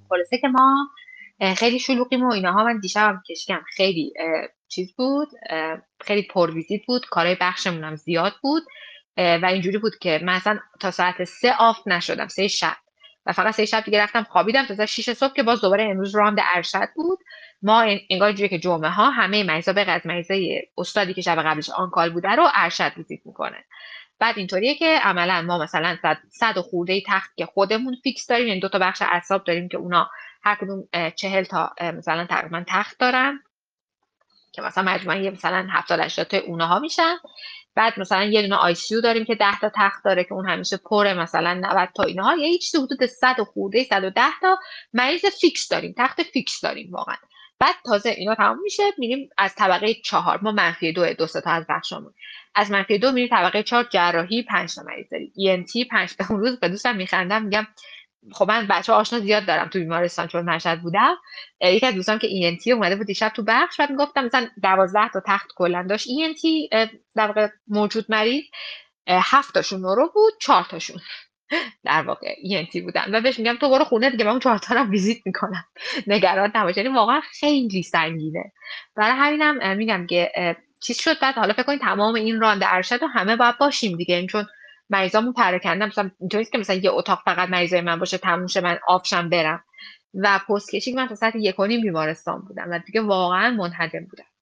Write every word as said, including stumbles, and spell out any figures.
خلاصه که ما اه، خیلی شلوغیم و ایناها. من دیشبم که شکم خیلی اه، چیز بود، اه، خیلی پرویزیت بود، کارهای بخشمون هم زیاد بود. اه، و اینجوری بود که من اصلا تا ساعت سه آف نشدم، سه شب، و فقط سه شب دیگه رفتم خوابیدم تا ساعت شیش صبح که باز دوباره امروز راند ارشد بود. ما ان- انگار اینجوری که جمعه ها همه مریضا به غیر از مریضای استادی که شب قبلش آنکال بوده رو ارشد ویزیت میکنه. بعد اینطوریه که عملا ما مثلا صد صد و خورده تخت که خودمون فیکس داریم، یعنی دو تا بخش اعصاب داریم که اونا هر کدوم اه، چهل تا اه، مثلا تقریبا تخت دارن، که مثلا مجموعاً یه مثلا هفتاد هشتاد تا اونها میشن. بعد مثلا یه دونه آی سی یو داریم که ده تا تخت داره که اون همیشه پره، مثلا نود تا اینها، یه چیزی حدود صد و خورده صد و ده تا مریض فیکس داریم، تخت فیکس داریم واقعا. بعد تازه اینا تموم میشه میریم از طبقه چهار، ما منفی دو دو سه تا از بخشمون، از منفی دو میریم طبقه چهار، جراحی پنج تا مریض داریم، ای ان تی پنج تا. اون روز به دوستم میخندم میگم خب من بچه آشنا زیاد دارم تو بیمارستان چون مشهد بودم. اه، یکی از دوستام که ای ان تی اومده بود دیشب تو بخش، بعد میگفتم مثلا دوازده تا تخت کلا داشت ای ان تی در واقع موجود مریض، اه، هفت تاشون نورو بود، چهار تاشون در واقع ای ان تی بودن. و بهش میگم تو برو خونه دیگه، من اون چهار تا رو ویزیت میکنم نگران نباش. یعنی واقعا خیلی سنگینه. برای همینم اه، میگم که اه، چیز شد. بعد حالا فکر کنید تمام این رانده ارشد و همه باید باشیم دیگه، این چون مریضامون پراکنده، مثلا اینطوری نیست که مثلا یه اتاق فقط مریضای من باشه تموم شه من آفشم برم. و پست کشیک من تا ساعت یک و نیم بیمارستان بودم و دیگه واقعا منهدم بودم.